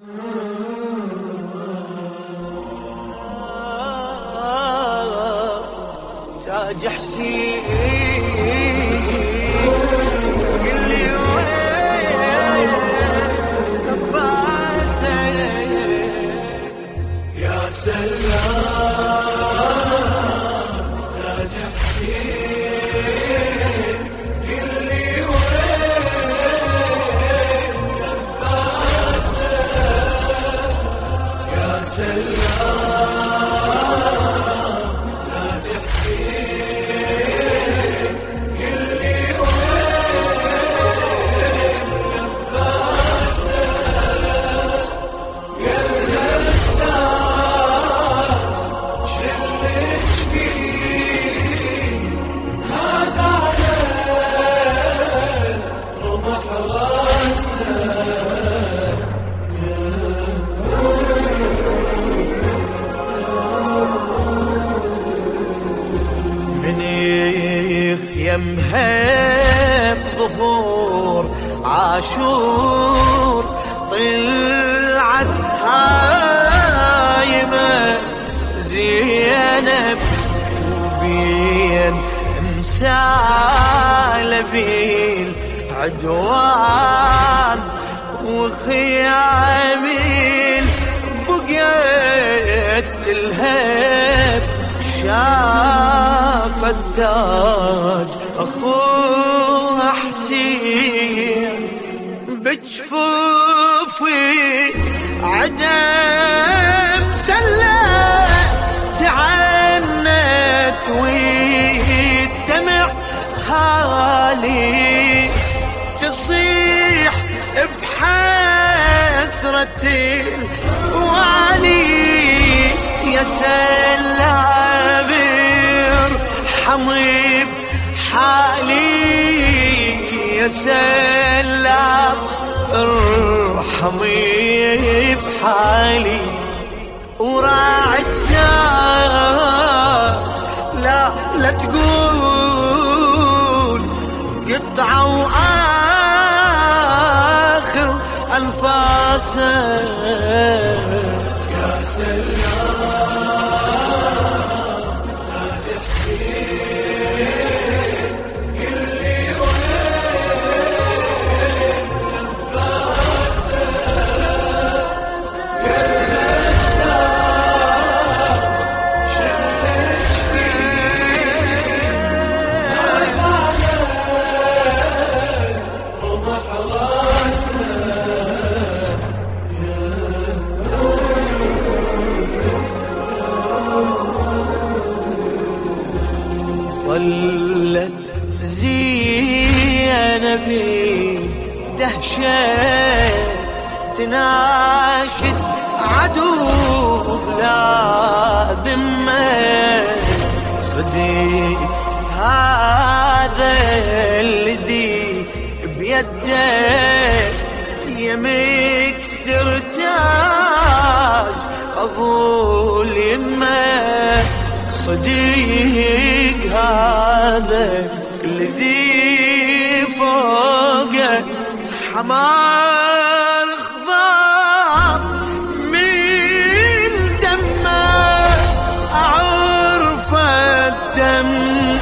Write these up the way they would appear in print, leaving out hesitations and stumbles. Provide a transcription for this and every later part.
تاج حسين يمهم ظهور عاشور طلعت هايمة زينب وبين مسالبين عدوان وخيامين بقيت الهب شاف التاج أخوه حسين بجفوفي عدم سلة تعنت والدمع هالي تصيح بحسرة الوالي يا سلابر حميب حالي يا سلام ارحمي بحالي وراعي التاج لا تقول قطعة وآخر أنفاسه يا سلام ظلت زينب دهشة تناشد عدو بلا ذمة صديق هذا الذي بيده يمك ترتاج قبول يمه صديق هذا الذي فوقه حمار خضار من دمه أعرف الدم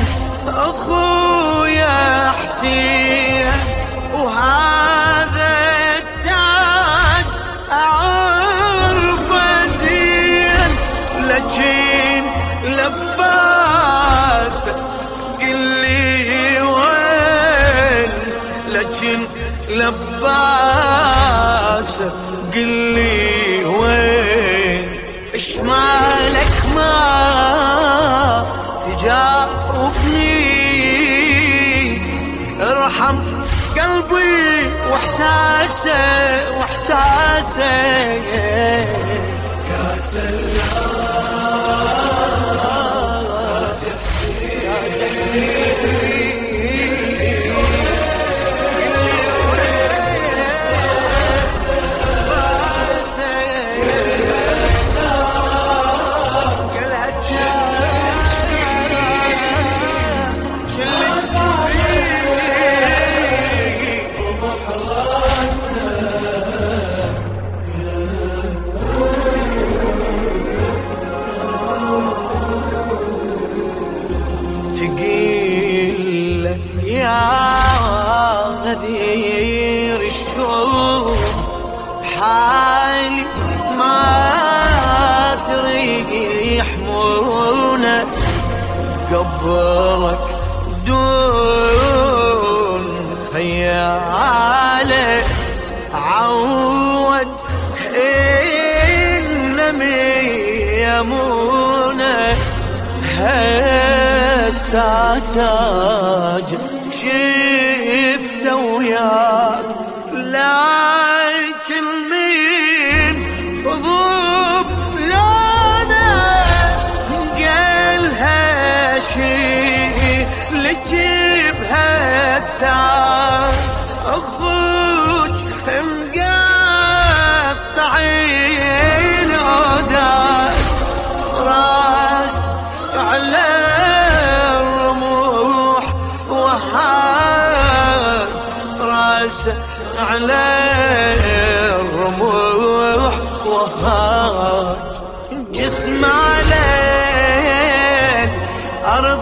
أخويا حسين وهذا التاج أعرف زين لكن لباسه قلي وين لكن لباسه قلي وين اش مالك ما تجاوبني ارحم قلبي واحساسه يا سلام حالي ما تريح مونة قبرك دون خيالي عود إنمي يمونة هساتاج شفته وياك لكن من ضب لونه قالها شي لجبهة تعال أخوك مقطعين عودك راس على الرموح وهاج راس على الرموح وهاج جسم على الأرض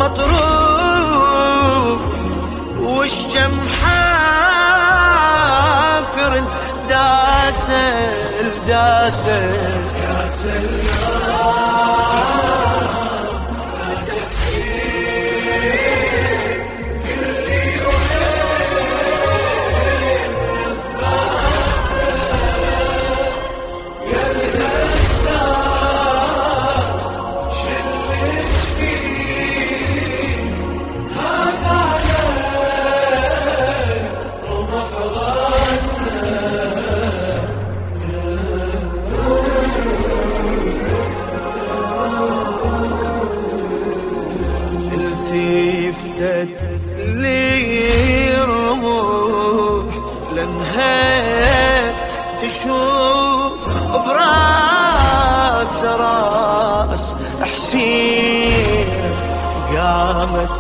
مطروح والشم حافر داسل داسل يا سلام التفتت لي رموح لانها تشوف براس راس حسين قامت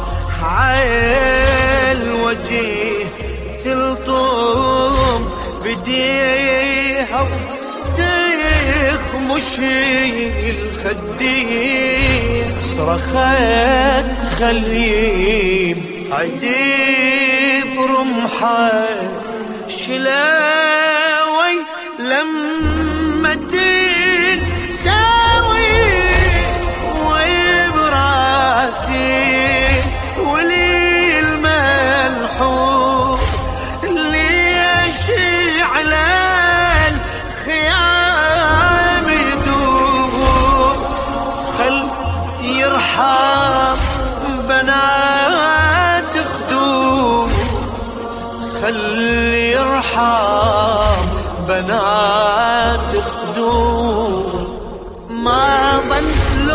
عال وجه تلطم بديها تخمش الخدين صرخت خليم عديب رمحة شلاوي لما تنساوي وبراسي ولي الملحوظ اللي يشعل الخيام يدور خل يرحم بنات خدود خلي يرحم بنات خدود ما ظن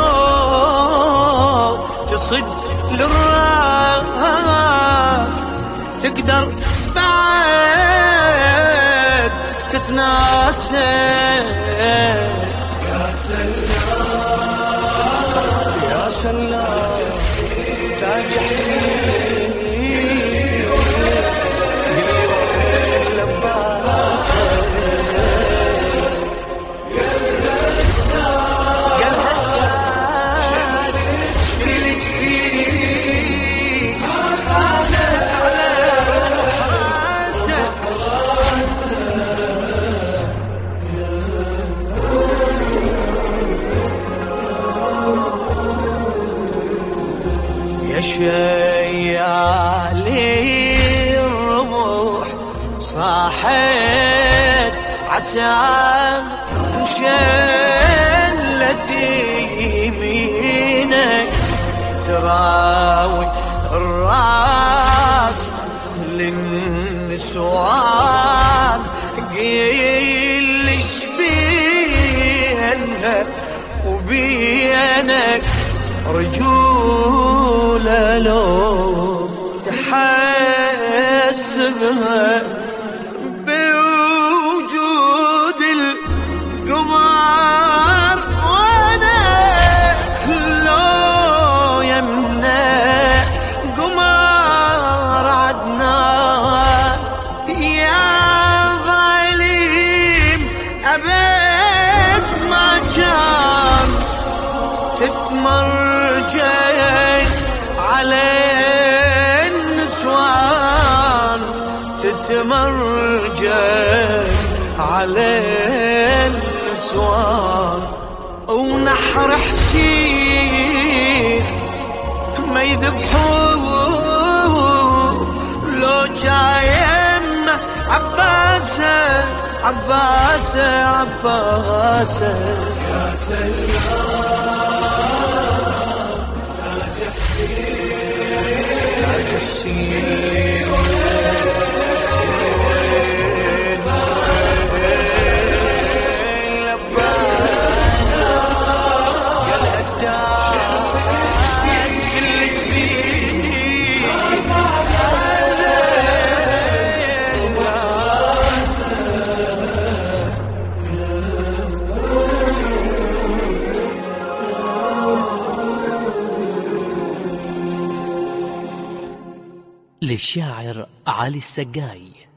لو تصد للراس تقدر بعد تتناسى يا سلام يا سلام تاج حسين شيالي الرموح صاحت عسى شلت يمينك تراوي الراس للنسوان قيل شبينها وبينك رجولة لو تحسبها بوجود القمر وانا لو يمنع قمر عدنا يا ظالم أبد ما كان تتمرجي على النسوان تتمرجي على على النسوان ونحر حسين ما يذبحوه لو جايم عباسه عباسه عباسه يا سلام تاج حسين للشاعر علي السقاي.